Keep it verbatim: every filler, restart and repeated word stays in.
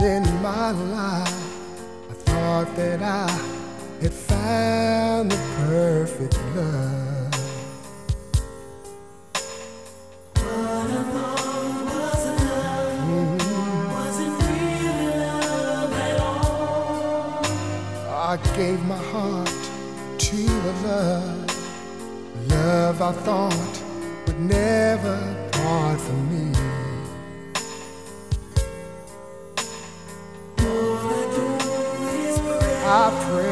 in my life, I thought that I had found the perfect love. What I thought was love mm-hmm. wasn't really love at all. I gave my heart to a love, love I thought would never part from me. I pray